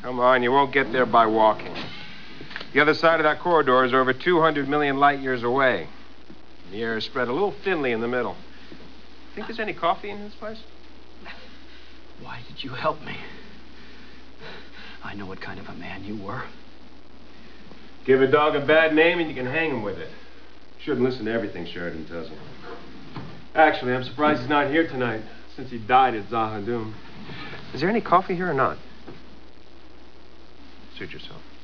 Come on, you won't get there by walking. The other side of that corridor is over 200 million light years away. The air is spread a little thinly in the middle. Think there's any coffee in this place? Why did you help me? I know what kind of a man you were. Give a dog a bad name and you can hang him with it. Shouldn't listen to everything Sheridan tells you. Actually, I'm surprised he's not here tonight, since he died at Zahadum. Is there any coffee here or not? Suit yourself.